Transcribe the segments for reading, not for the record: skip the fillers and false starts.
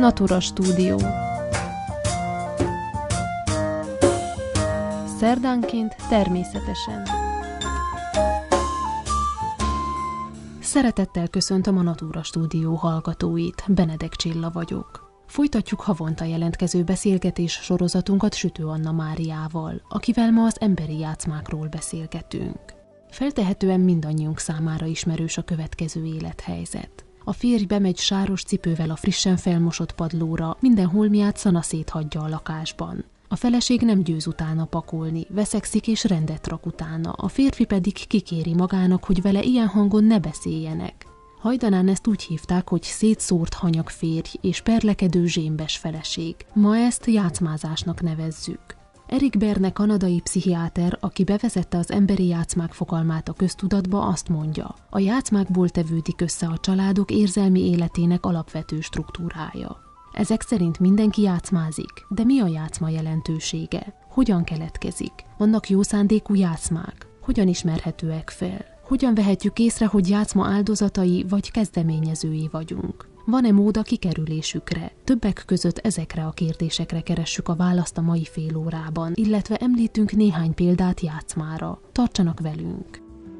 Natura Stúdió. Szerdánként természetesen. Szeretettel köszöntöm a Natura Stúdió hallgatóit, Benedek Csilla vagyok. Folytatjuk havonta jelentkező beszélgetés sorozatunkat Sütő Anna Máriával, akivel ma az emberi játszmákról beszélgetünk. Feltehetően mindannyiunk számára ismerős a következő élethelyzet. A férj bemegy sáros cipővel a frissen felmosott padlóra, minden holmiát szanaszét hagyja a lakásban. A feleség nem győz utána pakolni, veszekszik és rendet rak utána, a férfi pedig kikéri magának, hogy vele ilyen hangon ne beszéljenek. Hajdanán ezt úgy hívták, hogy szétszórt hanyag férj és perlekedő zsémbes feleség. Ma ezt játszmázásnak nevezzük. Eric Berne kanadai pszichiáter, aki bevezette az emberi játszmák fogalmát a köztudatba, azt mondja, a játszmákból tevődik össze a családok érzelmi életének alapvető struktúrája. Ezek szerint mindenki játszmázik, de mi a játszma jelentősége? Hogyan keletkezik? Vannak jó szándékú játszmák? Hogyan ismerhetőek fel? Hogyan vehetjük észre, hogy játszma áldozatai vagy kezdeményezői vagyunk? Van-e mód a kikerülésükre? Többek között ezekre a kérdésekre keressük a választ a mai fél órában, illetve említünk néhány példát játszmára. Tartsanak velünk!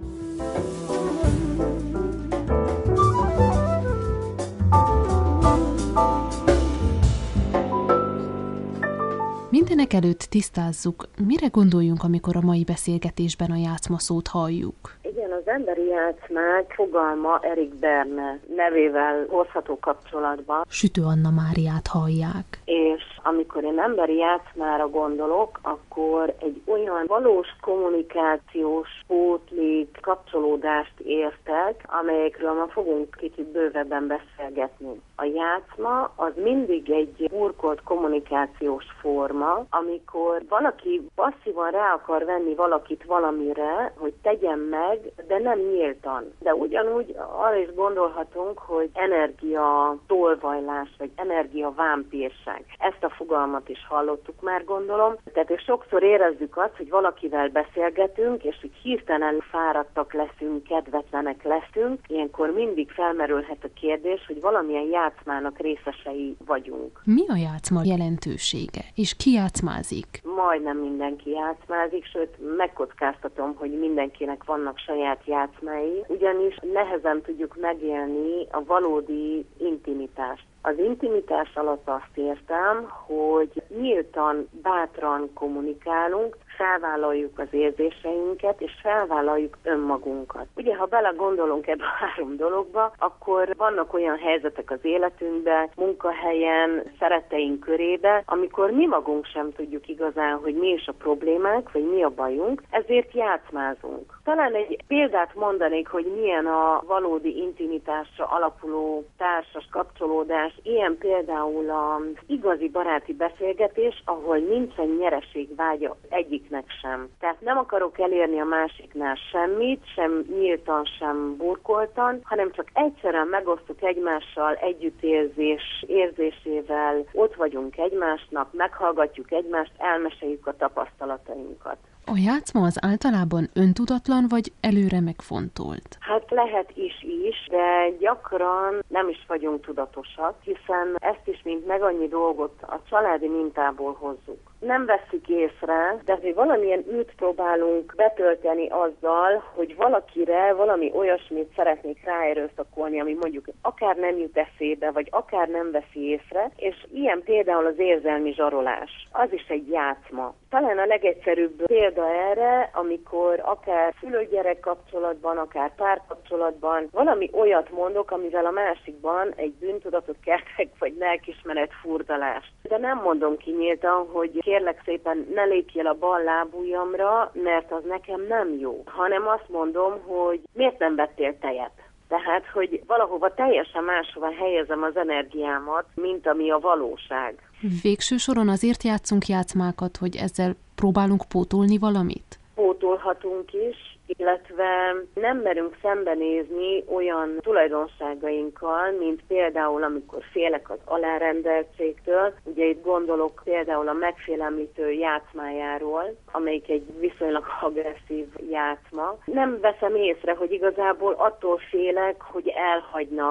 Mindenek előtt tisztázzuk, mire gondoljunk, amikor a mai beszélgetésben a játszma szót halljuk. Igen, az emberi játszmák fogalma Eric Berne nevével hozható kapcsolatban. Sütő Anna Máriát hallják. És amikor én emberi játszmára gondolok, akkor egy olyan valós kommunikációs, pótlék, kapcsolódást értek, amelyekről ma fogunk kicsit bővebben beszélgetni. A játszma az mindig egy burkolt kommunikációs forma, amikor valaki passzívan rá akar venni valakit valamire, hogy tegyen meg, de nem nyíltan. De ugyanúgy arra is gondolhatunk, hogy energia tolvajlás, vagy energia vámpírság. Ezt a fogalmat is hallottuk már, gondolom. Tehát sokszor érezzük azt, hogy valakivel beszélgetünk, és hogy hirtelen fáradtak leszünk, kedvetlenek leszünk. Ilyenkor mindig felmerülhet a kérdés, hogy valamilyen játszmának részesei vagyunk. Mi a játszma jelentősége? És ki játszmázik? Majdnem mindenki játszmázik, sőt megkockáztatom, hogy mindenkinek vannak saját játszmái, ugyanis nehezen tudjuk megélni a valódi intimitást. Az intimitás alatt azt értem, hogy nyíltan, bátran kommunikálunk, felvállaljuk az érzéseinket, és felvállaljuk önmagunkat. Ugye, ha belegondolunk ebbe a három dologba, akkor vannak olyan helyzetek az életünkben, munkahelyen, szeretteink körébe, amikor mi magunk sem tudjuk igazán, hogy mi is a problémák, vagy mi a bajunk, ezért játszmázunk. Talán egy példát mondanék, hogy milyen a valódi intimitásra alapuló társas kapcsolódás. Ilyen például az igazi baráti beszélgetés, ahol nincsen nyereségvágya egyiknek sem. Tehát nem akarok elérni a másiknál semmit, sem nyíltan, sem burkoltan, hanem csak egyszerűen megosztuk egymással együttérzés érzésével, ott vagyunk egymásnak, meghallgatjuk egymást, elmeséljük a tapasztalatainkat. A játszma az általában öntudatlan vagy előre megfontolt? Hát lehet is, de gyakran nem is vagyunk tudatosak, hiszen ezt is, mint meg annyi dolgot a családi mintából hozzuk. Nem vesszük észre, de hogy valamilyen űrt próbálunk betölteni azzal, hogy valakire valami olyasmit szeretnék ráerőszakolni, ami mondjuk akár nem jut eszébe, vagy akár nem veszi észre, és ilyen például az érzelmi zsarolás. Az is egy játszma. Talán a legegyszerűbb példa erre, amikor akár szülő-gyerek kapcsolatban, akár párkapcsolatban valami olyat mondok, amivel a másikban egy bűntudatot keltek, vagy lelkismeret furdalást. De nem mondom ki nyíltan, hogy kérlek szépen ne lépjél a bal lábujjamra, mert az nekem nem jó, hanem azt mondom, hogy miért nem vettél tejet? Tehát, hogy valahova teljesen máshova helyezem az energiámat, mint ami a valóság. Végső soron azért játszunk játszmákat, hogy ezzel próbálunk pótolni valamit? Pótolhatunk is, illetve nem merünk szembenézni olyan tulajdonságainkkal, mint például amikor félek az alárendeltségtől. Ugye itt gondolok például a megfélemlítő játszmájáról, amelyik egy viszonylag agresszív játszma. Nem veszem észre, hogy igazából attól félek, hogy elhagynak,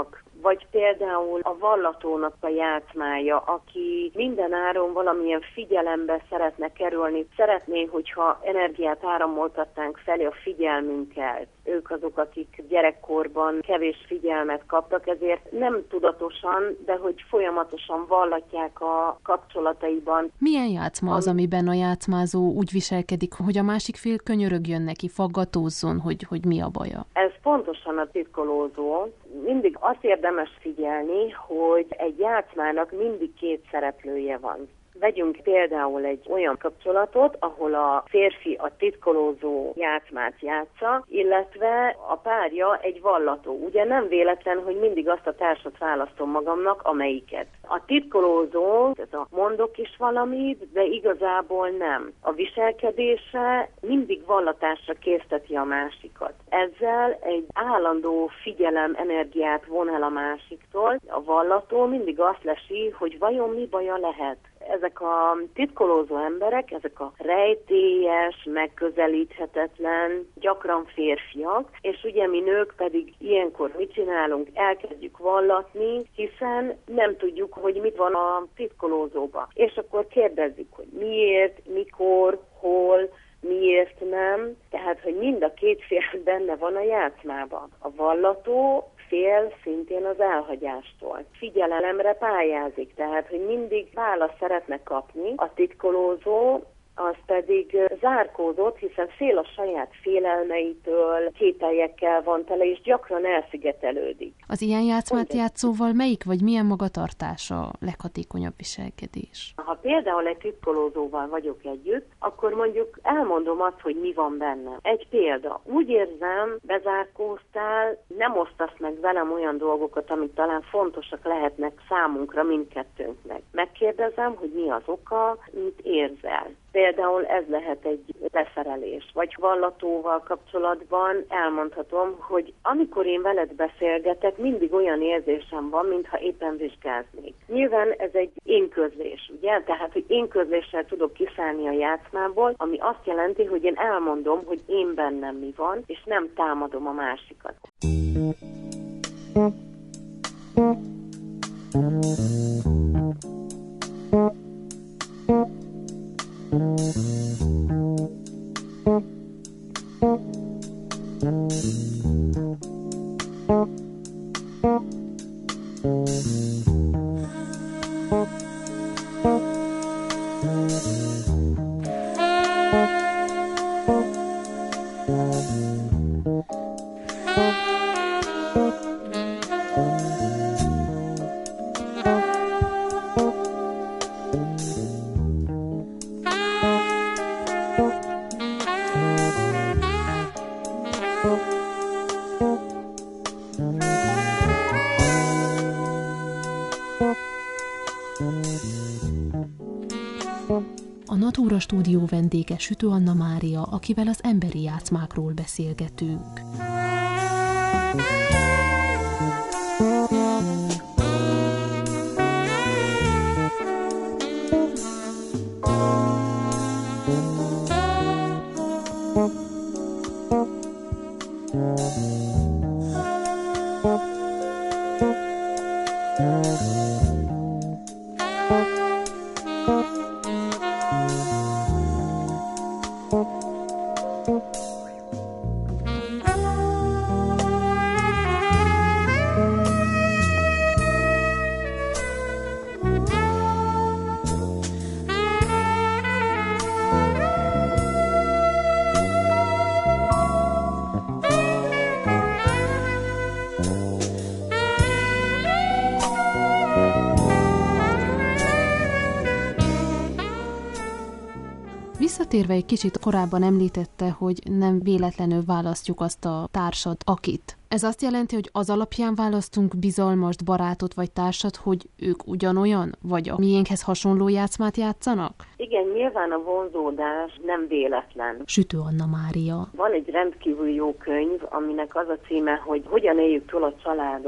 vagy például a vallatónak a játszmája, aki minden áron valamilyen figyelembe szeretne kerülni, szeretné, hogyha energiát áramoltatnánk felé a figyelmünkkel. Ők azok, akik gyerekkorban kevés figyelmet kaptak, ezért nem tudatosan, de hogy folyamatosan vallatják a kapcsolataiban. Milyen játszma az, amiben a játszmázó úgy viselkedik, hogy a másik fél könyörögjön neki, faggatózzon, hogy mi a baja? Ez pontosan a titkolózó. Mindig azt érdemes figyelni, hogy egy játszmának mindig két szereplője van. Vegyünk például egy olyan kapcsolatot, ahol a férfi a titkolózó játszmát játsza, illetve a párja egy vallató. Ugye nem véletlen, hogy mindig azt a társat választom magamnak, amelyiket. A titkolózó, ez a mondok is valamit, de igazából nem. A viselkedése mindig vallatásra készteti a másikat. Ezzel egy állandó figyelem energiát von el a másiktól. A vallató mindig azt lesi, hogy vajon mi baja lehet. Ezek a titkolózó emberek, ezek a rejtélyes, megközelíthetetlen, gyakran férfiak, és ugye mi nők pedig ilyenkor mit csinálunk? Elkezdjük vallatni, hiszen nem tudjuk, hogy mit van a titkolózóba. És akkor kérdezzük, hogy miért, mikor, hol, miért nem. Tehát, hogy mind a két fél benne van a játszmában. A vallató fél szintén az elhagyástól. Figyelemre pályázik, tehát, hogy mindig választ szeretne kapni, a titkolózó az pedig zárkózott, hiszen fél a saját félelmeitől, kételyekkel van tele, és gyakran elszigetelődik. Az ilyen játszmát játszóval melyik vagy milyen magatartása a leghatékonyabb viselkedés? Ha például egy titkolózóval vagyok együtt, akkor mondjuk elmondom azt, hogy mi van bennem. Egy példa. Úgy érzem, bezárkóztál, nem osztasz meg velem olyan dolgokat, amik talán fontosak lehetnek számunkra mindkettőnknek. Megkérdezem, hogy mi az oka, mit érzel. Például ez lehet egy leszerelés, vagy vallatóval kapcsolatban elmondhatom, hogy amikor én veled beszélgetek, mindig olyan érzésem van, mintha éppen vizsgáznék. Nyilván ez egy énközlés, ugye? Tehát, hogy énközléssel tudok kiszállni a játszmából, ami azt jelenti, hogy én elmondom, hogy én bennem mi van, és nem támadom a másikat. A Natura stúdió vendége Sütő Anna Mária, akivel az emberi játszmákról beszélgetünk. Visszatérve egy kicsit, korábban említette, hogy nem véletlenül választjuk azt a társat, akit. Ez azt jelenti, hogy az alapján választunk bizalmast, barátot vagy társat, hogy ők ugyanolyan, vagy a miénkhez hasonló játszmát játszanak? Igen, nyilván a vonzódás nem véletlen. Sütő Anna Mária. Van egy rendkívül jó könyv, aminek az a címe, hogy Hogyan éljük túl a családot,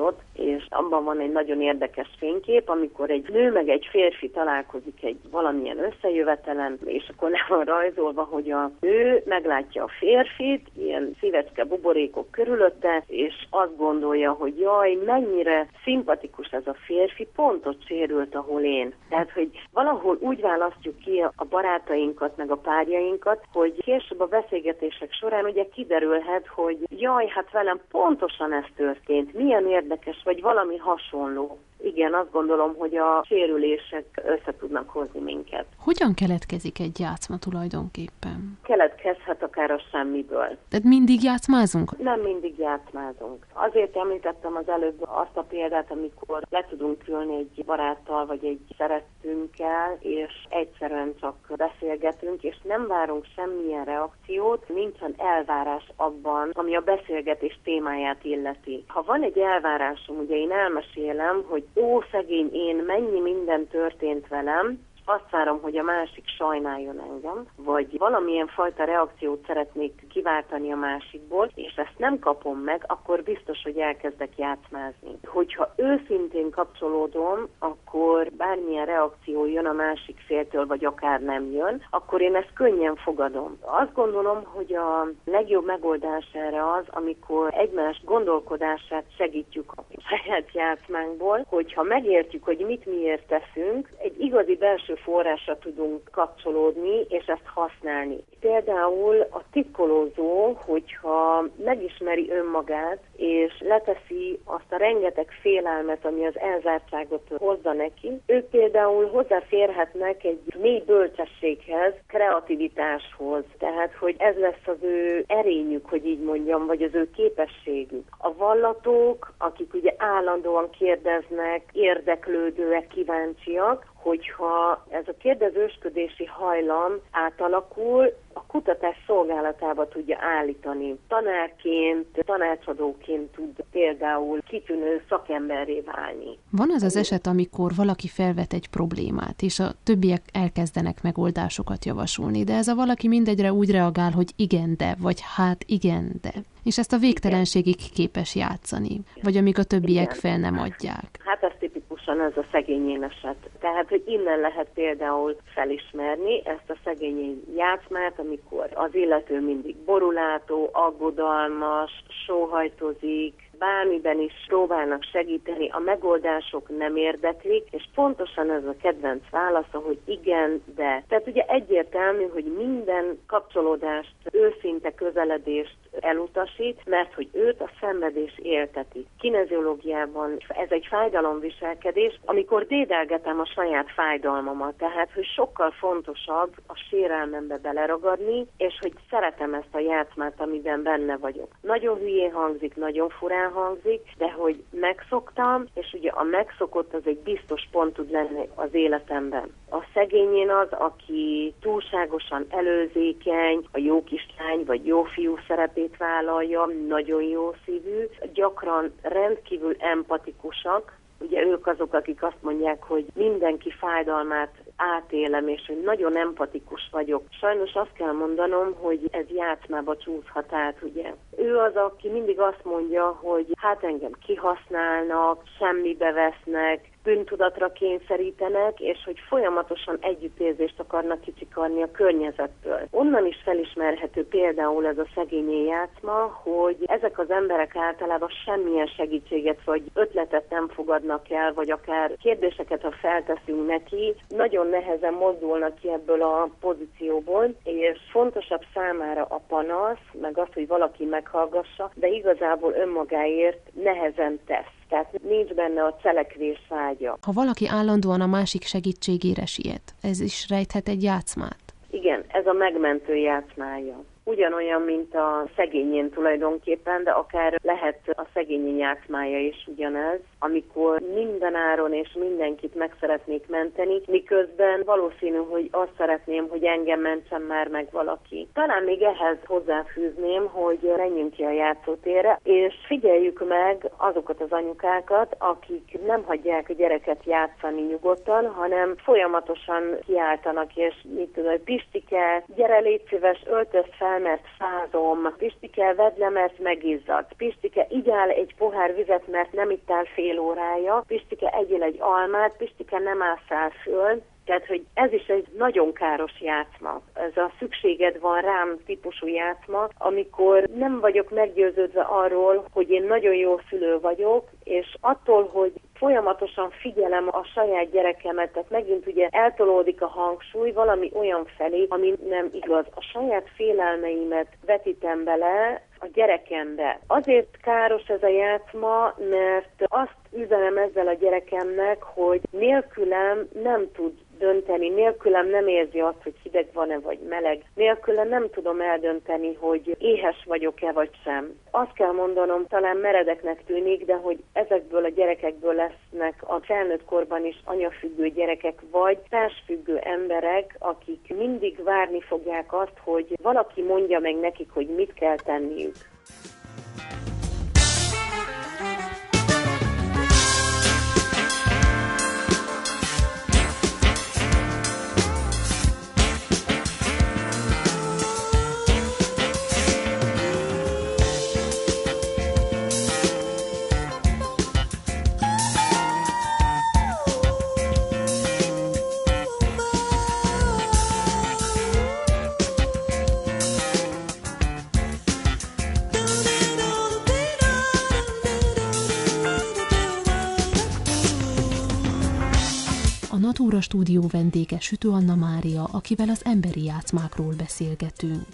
és abban van egy nagyon érdekes fénykép, amikor egy nő meg egy férfi találkozik egy valamilyen összejövetelen, és akkor le van rajzolva, hogy a nő meglátja a férfit, ilyen szívecske buborékok körülötte, és azt gondolja, hogy jaj, mennyire szimpatikus ez a férfi, pont ott sérült, ahol én. Tehát, hogy valahol úgy választjuk ki a barátainkat, meg a párjainkat, hogy később a beszélgetések során ugye kiderülhet, hogy jaj, hát velem pontosan ez történt, milyen érdekes, vagy valami hasonló. Igen, azt gondolom, hogy a sérülések össze tudnak hozni minket. Hogyan keletkezik egy játszma tulajdonképpen? Keletkezhet akár a semmiből. Tehát mindig játszmázunk? Nem mindig játszmázunk. Azért említettem az előbb azt a példát, amikor le tudunk ülni egy baráttal, vagy egy szerettünkkel, és egyszerűen csak beszélgetünk, és nem várunk semmilyen reakciót, nincsen elvárás abban, ami a beszélgetés témáját illeti. Ha van egy elvárásom, ugye én elmesélem, hogy ó, szegény én, mennyi minden történt velem, azt várom, hogy a másik sajnáljon engem, vagy valamilyen fajta reakciót szeretnék kiváltani a másikból, és ezt nem kapom meg, akkor biztos, hogy elkezdek játszmázni. Hogyha őszintén kapcsolódom, akkor bármilyen reakció jön a másik féltől, vagy akár nem jön, akkor én ezt könnyen fogadom. Azt gondolom, hogy a legjobb megoldás erre az, amikor egymás gondolkodását segítjük a saját játszmánkból, hogyha megértjük, hogy mit miért teszünk, egy igazi belső forrásra tudunk kapcsolódni, és ezt használni. Például a titkolózó, hogyha megismeri önmagát, és leteszi azt a rengeteg félelmet, ami az elzártságot hozza neki, ők például hozzáférhetnek egy mély bölcsességhez, kreativitáshoz. Tehát, hogy ez lesz az ő erényük, hogy így mondjam, vagy az ő képességük. A vallatók, akik ugye állandóan kérdeznek, érdeklődőek, kíváncsiak, hogyha ez a kérdezősködési hajlam átalakul, a kutatás szolgálatába tudja állítani. Tanárként, tanácsadóként tud például kitűnő szakemberré válni. Van az az eset, amikor valaki felvet egy problémát, és a többiek elkezdenek megoldásokat javasolni, de ez a valaki mindegyre úgy reagál, hogy igen, de, vagy hát igen, de. És ezt a végtelenségig képes játszani, vagy amíg a többiek fel nem adják. Hát ez tipikusan ez a szegényén eset. Tehát, hogy innen lehet például felismerni ezt a szegényén játszmát, amikor az illető mindig borulátó, aggodalmas, sóhajtozik, bármiben is próbálnak segíteni, a megoldások nem érdeklik, és pontosan ez a kedvenc válasza, hogy igen, de. Tehát ugye egyértelmű, hogy minden kapcsolódást, őszinte közeledést elutasít, mert hogy őt a szenvedés élteti. Kineziológiában ez egy fájdalomviselkedés, amikor dédelgetem a saját fájdalmamat, tehát hogy sokkal fontosabb a sérelmembe beleragadni, és hogy szeretem ezt a játszmát, amiben benne vagyok. Nagyon hülyén hangzik, nagyon furán hangzik, de hogy megszoktam, és ugye a megszokott az egy biztos pont tud lenni az életemben. A szegényén az, aki túlságosan előzékeny, a jó kislány vagy jó fiú szerepét vállalja, nagyon jó szívű, gyakran rendkívül empatikusak. Ugye ők azok, akik azt mondják, hogy mindenki fájdalmát átélem, és hogy nagyon empatikus vagyok. Sajnos azt kell mondanom, hogy ez játszmába csúszhat át, ugye. Ő az, aki mindig azt mondja, hogy hát engem kihasználnak, semmibe vesznek, bűntudatra kényszerítenek, és hogy folyamatosan együttérzést akarnak kicsikarni a környezettől. Onnan is felismerhető például ez a szegényé játszma, hogy ezek az emberek általában semmilyen segítséget vagy ötletet nem fogadnak el, vagy akár kérdéseket, ha felteszünk neki, nagyon nehezen mozdulnak ki ebből a pozícióból, és fontosabb számára a panasz, meg az, hogy valaki meghallgassa, de igazából önmagáért nehezen tesz. Tehát nincs benne a cselekvés vágya. Ha valaki állandóan a másik segítségére siet, ez is rejthet egy játszmát? Igen, ez a megmentő játszmája. Ugyanolyan, mint a szegényén tulajdonképpen, de akár lehet a szegényén játszmája is ugyanez, amikor mindenáron és mindenkit meg szeretnék menteni, miközben valószínű, hogy azt szeretném, hogy engem mentsen már meg valaki. Talán még ehhez hozzáfűzném, hogy menjünk ki a játszótérre, és figyeljük meg azokat az anyukákat, akik nem hagyják a gyereket játszani nyugodtan, hanem folyamatosan kiáltanak, és mit tudom, Pistike, gyere légy szíves, öltöz fel, el, mert fázom, Pistike, vedd le, mert megizzadsz, Pistike, igyál egy pohár vizet, mert nem ittál fél órája, Pistike, egyél egy almát, Pistike, nem ásszál föl. Tehát, hogy ez is egy nagyon káros játszma. Ez a szükséged van rám típusú játszma, amikor nem vagyok meggyőződve arról, hogy én nagyon jó szülő vagyok, és attól, hogy folyamatosan figyelem a saját gyerekemet, tehát megint ugye eltolódik a hangsúly valami olyan felé, ami nem igaz. A saját félelmeimet vetítem bele a gyerekembe. Azért káros ez a játszma, mert azt üzenem ezzel a gyerekemnek, hogy nélkülem nem tud dönteni, nélkülem nem érzi azt, hogy hideg van-e vagy meleg, nélkülem nem tudom eldönteni, hogy éhes vagyok-e vagy sem. Azt kell mondanom, talán meredeknek tűnik, de hogy ezekből a gyerekekből lesznek a felnőtt korban is anyafüggő gyerekek, vagy társfüggő emberek, akik mindig várni fogják azt, hogy valaki mondja meg nekik, hogy mit kell tenniük. A Natura Stúdió vendége Sütő Anna Mária, akivel az emberi játszmákról beszélgetünk.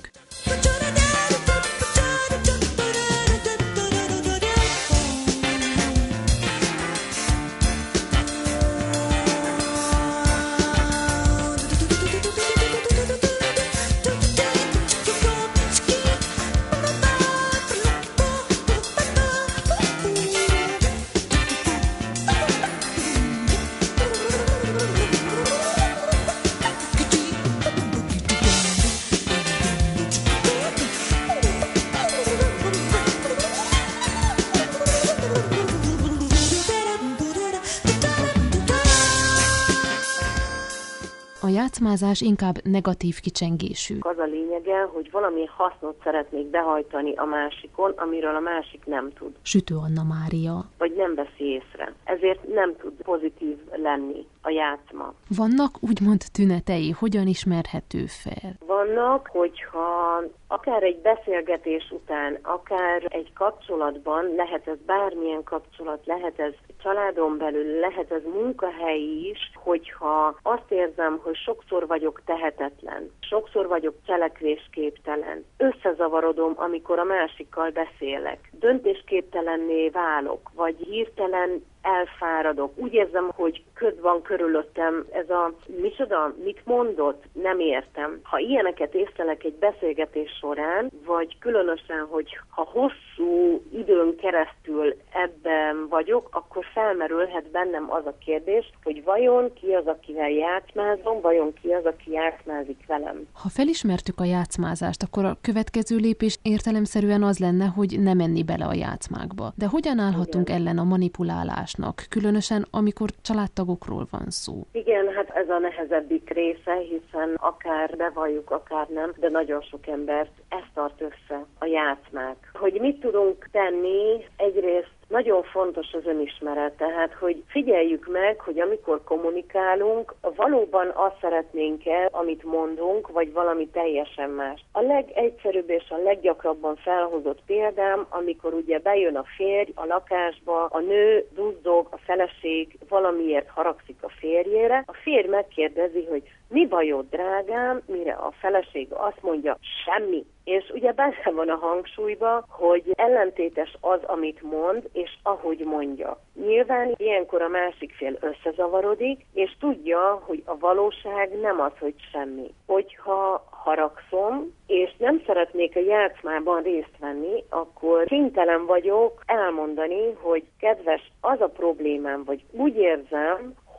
A játszmázás inkább negatív kicsengésű. Az a lényege, hogy valami hasznot szeretnék behajtani a másikon, amiről a másik nem tud. Sütő Anna Mária. Vagy nem veszi észre. Ezért nem tud pozitív lenni a játszma. Vannak úgymond tünetei, hogyan ismerhető fel? Vannak, hogyha akár egy beszélgetés után, akár egy kapcsolatban, lehet ez bármilyen kapcsolat, lehet ez családon belül, lehet ez munkahelyi is, hogyha azt érzem, hogy sokszor vagyok tehetetlen, sokszor vagyok cselekvésképtelen, összezavarodom, amikor a másikkal beszélek, döntésképtelenné válok, vagy hirtelen elfáradok. Úgy érzem, hogy köd van körülöttem, ez a micsoda, mit mondott, nem értem. Ha ilyeneket észlelek egy beszélgetés során, vagy különösen, hogy ha hosszú időn keresztül ebben vagyok, akkor felmerülhet bennem az a kérdés, hogy vajon ki az, akivel játszmázom, vajon ki az, aki játszmázik velem. Ha felismertük a játszmázást, akkor a következő lépés értelemszerűen az lenne, hogy ne menni bele a játszmákba. De hogyan állhatunk ellen a manipulálásnak, különösen amikor családtagokról van szó? Igen, hát ez a nehezebbik része, hiszen akár bevalljuk, akár nem, de nagyon sok embert ez tart össze, a játszmák. Hogy mit tudunk tenni, egyrészt nagyon fontos az önismeret, tehát hogy figyeljük meg, hogy amikor kommunikálunk, valóban azt szeretnénk-e, amit mondunk, vagy valami teljesen más. A legegyszerűbb és a leggyakrabban felhozott példám, amikor ugye bejön a férj a lakásba, a nő duzzog, a feleség valamiért haragszik a férjére, a férj megkérdezi, hogy mi bajod, drágám, mire a feleség azt mondja, semmi. És ugye benne van a hangsúlyba, hogy ellentétes az, amit mond, és ahogy mondja. Nyilván ilyenkor a másik fél összezavarodik, és tudja, hogy a valóság nem az, hogy semmi. Hogyha haragszom, és nem szeretnék a játszmában részt venni, akkor kénytelen vagyok elmondani, hogy kedves, az a problémám, vagy úgy érzem,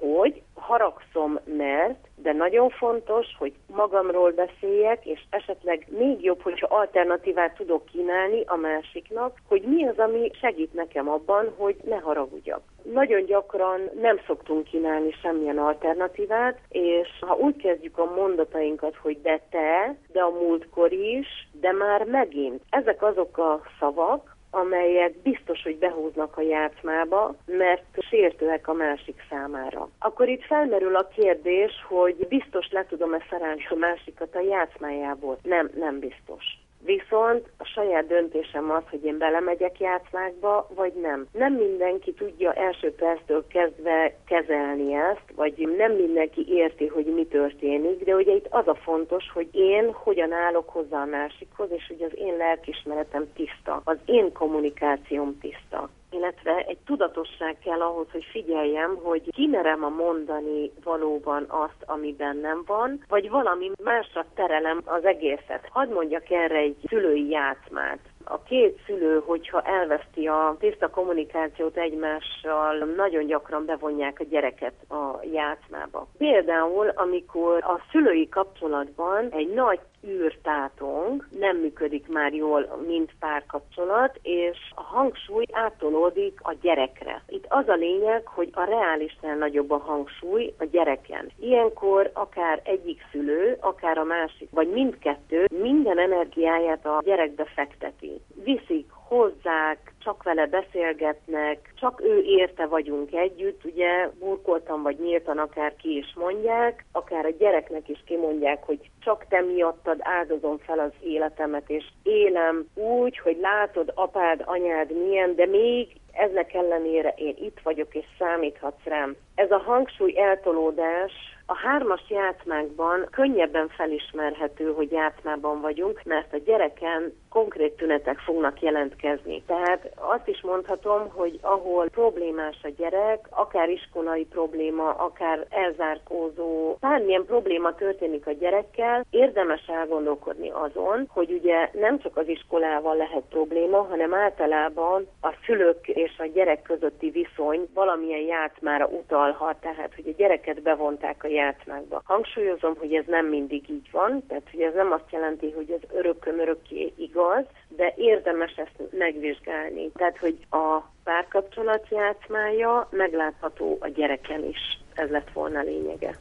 hogy haragszom, mert, de nagyon fontos, hogy magamról beszéljek, és esetleg még jobb, hogyha alternatívát tudok kínálni a másiknak, hogy mi az, ami segít nekem abban, hogy ne haragudjak. Nagyon gyakran nem szoktunk kínálni semmilyen alternatívát, és ha úgy kezdjük a mondatainkat, hogy de te, de a múltkor is, de már megint. Ezek azok a szavak, amelyek biztos, hogy behúznak a játszmába, mert sértőek a másik számára. Akkor itt felmerül a kérdés, hogy biztos le tudom-e szerelni a másikat a játszmájából? Nem biztos. Viszont a saját döntésem az, hogy én belemegyek játszmákba, vagy nem. Nem mindenki tudja első perctől kezdve kezelni ezt, vagy nem mindenki érti, hogy mi történik, de ugye itt az a fontos, hogy én hogyan állok hozzá a másikhoz, és hogy az én lelkiismeretem tiszta, az én kommunikációm tiszta. Illetve egy tudatosság kell ahhoz, hogy figyeljem, hogy kimerem a mondani valóban azt, ami bennem van, vagy valami másra terelem az egészet. Hadd mondjak erre egy szülői játszmát. A két szülő, hogyha elveszti a tiszta kommunikációt egymással, nagyon gyakran bevonják a gyereket a játszmába. Például, amikor a szülői kapcsolatban egy nagy űrtátong, nem működik már jól, mint párkapcsolat, és a hangsúly áttolódik a gyerekre. Itt az a lényeg, hogy a reálisnál nagyobb a hangsúly a gyereken. Ilyenkor akár egyik szülő, akár a másik, vagy mindkettő minden energiáját a gyerekbe fekteti. Viszik, hozzák, csak vele beszélgetnek, csak ő érte vagyunk együtt, ugye burkoltan vagy nyíltan akár ki is mondják, akár a gyereknek is kimondják, hogy csak te miattad áldozom fel az életemet, és élem úgy, hogy látod apád, anyád milyen, de még eznek ellenére én itt vagyok, és számíthatsz rám. Ez a hangsúly eltolódás a 3-as játszmákban könnyebben felismerhető, hogy játszmában vagyunk, mert a gyereken konkrét tünetek fognak jelentkezni. Tehát azt is mondhatom, hogy ahol problémás a gyerek, akár iskolai probléma, akár elzárkózó, bármilyen probléma történik a gyerekkel, érdemes elgondolkodni azon, hogy ugye nem csak az iskolával lehet probléma, hanem általában a szülők és a gyerek közötti viszony valamilyen játszmára utalhat, tehát hogy a gyereket bevonták a játszmákba. Hangsúlyozom, hogy ez nem mindig így van, tehát hogy ez nem azt jelenti, hogy ez örökkön örökké igaz, de érdemes ezt megvizsgálni. Tehát, hogy a párkapcsolat játszmája meglátható a gyereken is. Ez lett volna a lényege.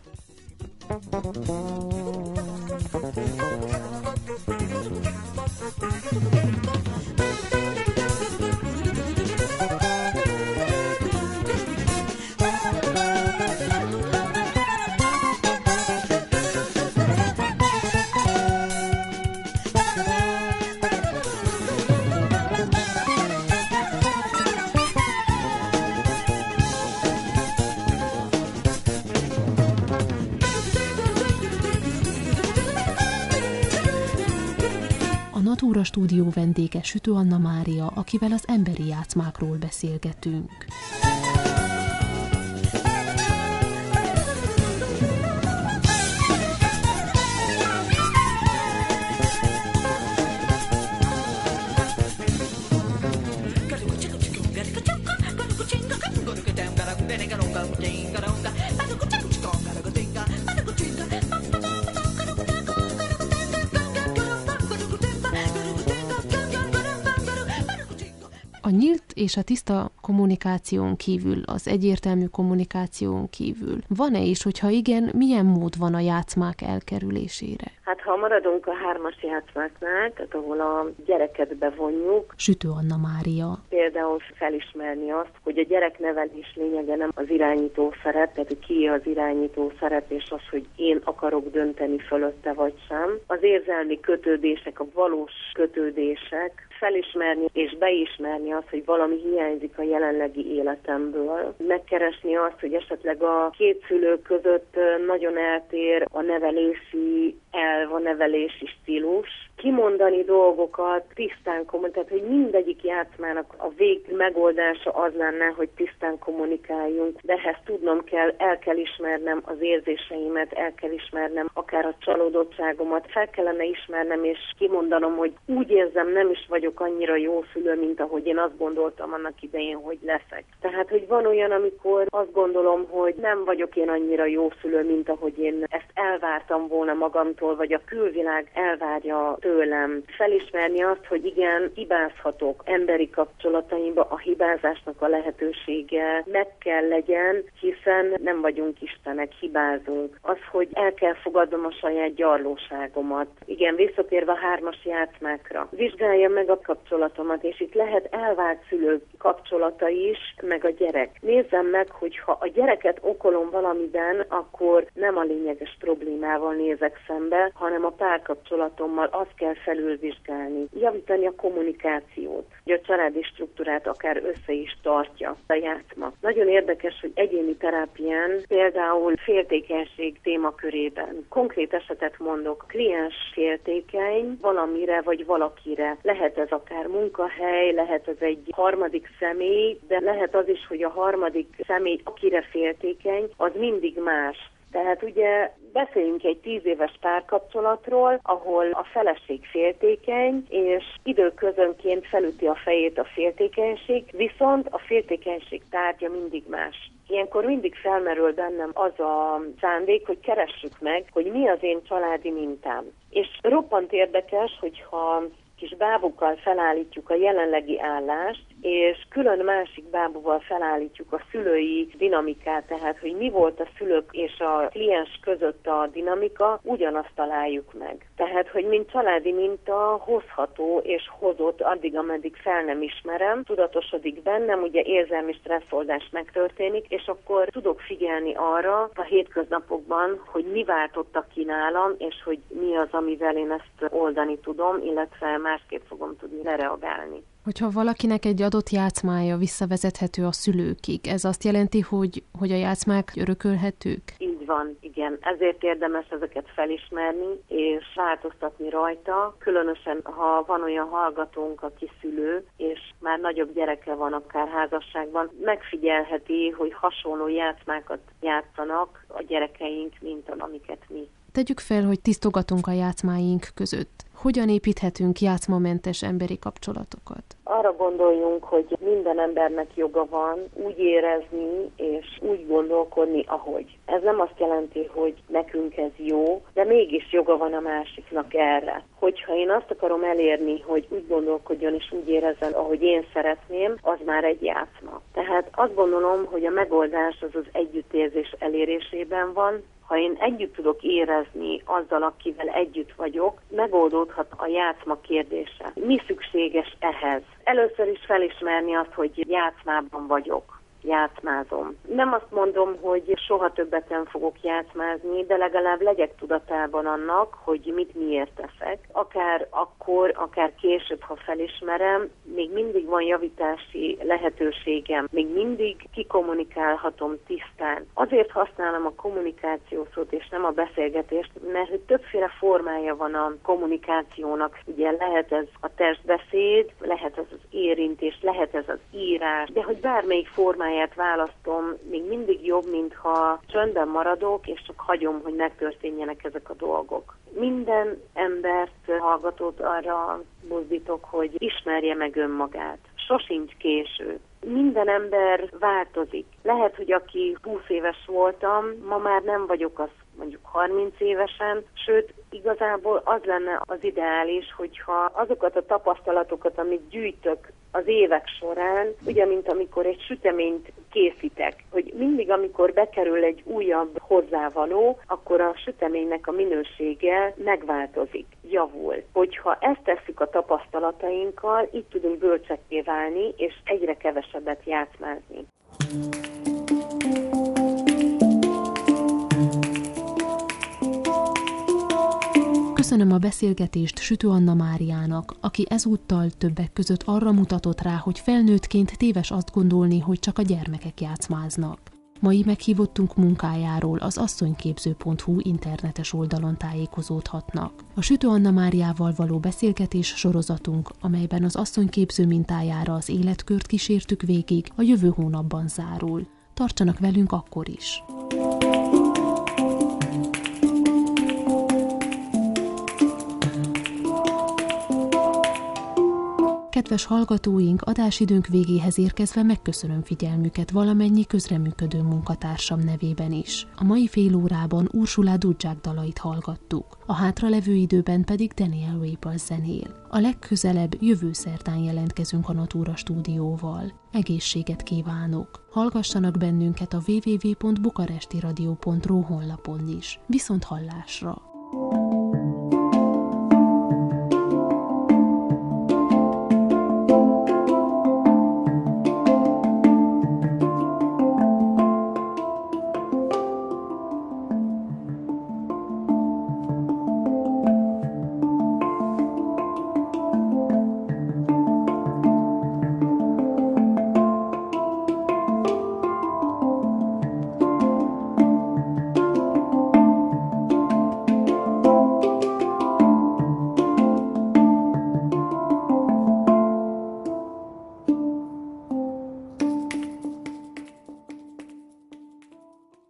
Natura Stúdió vendége Sütő Anna Mária, akivel az emberi játszmákról beszélgetünk. A nyílt és a tiszta kommunikáción kívül, az egyértelmű kommunikáción kívül van-e is, hogyha igen, milyen mód van a játszmák elkerülésére? Hát ha maradunk a 3-as játszmáknál, tehát ahol a gyereket bevonjuk. Sütő Anna Mária. Például felismerni azt, hogy a gyereknevelés lényege nem az irányító szerep, tehát ki az irányító szerep, és az, hogy én akarok dönteni fölötte vagy sem. Az érzelmi kötődések, a valós kötődések, felismerni és beismerni azt, hogy valami hiányzik a jelenlegi életemből. Megkeresni azt, hogy esetleg a két szülő között nagyon eltér a nevelési elv, a nevelési stílus. Kimondani dolgokat tisztán kommunikálni, tehát hogy mindegyik játszmának a vég megoldása az lenne, hogy tisztán kommunikáljunk, de ehhez tudnom kell, el kell ismernem az érzéseimet, el kell ismernem akár a csalódottságomat, fel kellene ismernem és kimondanom, hogy úgy érzem, nem is vagyok vagyok annyira jó szülő, mint ahogy én azt gondoltam annak idején, hogy leszek. Tehát, hogy van olyan, amikor azt gondolom, hogy nem vagyok én annyira jó szülő, mint ahogy én ezt elvártam volna magamtól, vagy a külvilág elvárja tőlem. Felismerni azt, hogy igen, hibázhatok emberi kapcsolataimba, a hibázásnak a lehetősége meg kell legyen, hiszen nem vagyunk Istenek, hibázunk. Az, hogy el kell fogadnom a saját gyarlóságomat. Igen, visszatérve a 3-as játszmákra. Vizsgáljam meg a kapcsolatomat, és itt lehet elvált szülők kapcsolata is, meg a gyerek. Nézzem meg, hogy ha a gyereket okolom valamiben, akkor nem a lényeges problémával nézek szembe, hanem a párkapcsolatommal azt kell felülvizsgálni. Javítani a kommunikációt, hogy a családi struktúrát akár össze is tartja a játszma. Nagyon érdekes, hogy egyéni terápián, például féltékenység témakörében konkrét esetet mondok, kliens féltékeny valamire vagy valakire. Lehet ez akár munkahely, lehet ez egy harmadik személy, de lehet az is, hogy a harmadik személy, akire féltékeny, az mindig más. Tehát ugye beszéljünk egy 10 éves párkapcsolatról, ahol a feleség féltékeny, és időközönként felüti a fejét a féltékenység, viszont a féltékenység tárgya mindig más. Ilyenkor mindig felmerül bennem az a szándék, hogy keressük meg, hogy mi az én családi mintám. És roppant érdekes, hogyha kis bábukkal felállítjuk a jelenlegi állást, és külön másik bábuval felállítjuk a szülői dinamikát, tehát hogy mi volt a szülők és a kliens között a dinamika, ugyanazt találjuk meg. Tehát, hogy mint családi minta hozható és hozott addig, ameddig fel nem ismerem, tudatosodik bennem, ugye érzelmi stresszoldás megtörténik, és akkor tudok figyelni arra a hétköznapokban, hogy mi váltottak ki nálam, és hogy mi az, amivel én ezt oldani tudom, illetve másképp fogom tudni lereagálni. Hogyha valakinek egy adott játszmája visszavezethető a szülőkig, ez azt jelenti, hogy a játszmák örökölhetők? Így van, igen. Ezért érdemes ezeket felismerni és változtatni rajta, különösen ha van olyan hallgatónk, aki szülő, és már nagyobb gyereke van akár házasságban, megfigyelheti, hogy hasonló játszmákat játszanak a gyerekeink, mint amiket mi. Tegyük fel, hogy tisztogatunk a játszmáink között. Hogyan építhetünk játszmamentes emberi kapcsolatokat? Arra gondoljunk, hogy minden embernek joga van úgy érezni és úgy gondolkodni, ahogy. Ez nem azt jelenti, hogy nekünk ez jó, de mégis joga van a másiknak erre. Hogyha én azt akarom elérni, hogy úgy gondolkodjon és úgy érezzen, ahogy én szeretném, az már egy játszma. Tehát azt gondolom, hogy a megoldás az az együttérzés elérésében van. Ha én együtt tudok érezni azzal, akivel együtt vagyok, megoldódhat a játszma kérdése. Mi szükséges ehhez? Először is felismerni azt, hogy játszmában vagyok. Játszmázom. Nem azt mondom, hogy soha többet nem fogok játszmázni, de legalább legyek tudatában annak, hogy mit miért teszek. Akár akkor, akár később, ha felismerem, még mindig van javítási lehetőségem, még mindig kikommunikálhatom tisztán. Azért használom a kommunikáció szót, és nem a beszélgetést, mert hogy többféle formája van a kommunikációnak. Ugye lehet ez a testbeszéd, lehet ez az érintés, lehet ez az írás, de hogy bármelyik formája választom, még mindig jobb, mintha csöndben maradok, és csak hagyom, hogy megtörténjenek ezek a dolgok. Minden embert, hallgatót arra buzdítok, hogy ismerje meg önmagát. Sosincs késő. Minden ember változik. Lehet, hogy aki 20 éves voltam, ma már nem vagyok az mondjuk 30 évesen, sőt, igazából az lenne az ideális, hogyha azokat a tapasztalatokat, amit gyűjtök az évek során, ugye, mint amikor egy süteményt készítek, hogy mindig, amikor bekerül egy újabb hozzávaló, akkor a süteménynek a minősége megváltozik, javul. Hogyha ezt tesszük a tapasztalatainkkal, így tudunk bölcsekké válni, és egyre kevesebbet játszmázni. Köszönöm a beszélgetést Sütő Anna Máriának, aki ezúttal többek között arra mutatott rá, hogy felnőttként téves azt gondolni, hogy csak a gyermekek játszmáznak. Mai meghívottunk munkájáról az asszonyképző.hu internetes oldalon tájékozódhatnak. A Sütő Anna Máriával való beszélgetés sorozatunk, amelyben az asszonyképző mintájára az életkört kísértük végig, a jövő hónapban zárul. Tartsanak velünk akkor is! Kedves hallgatóink, adásidőnk végéhez érkezve megköszönöm figyelmüket valamennyi közreműködő munkatársam nevében is. A mai fél órában Ursula Dudžák dalait hallgattuk, a hátralevő időben pedig Daniel Rapel zenél. A legközelebb jövő szerdán jelentkezünk a Natura stúdióval. Egészséget kívánok! Hallgassanak bennünket a www.bukarestiradio.ro honlapon is. Viszont hallásra!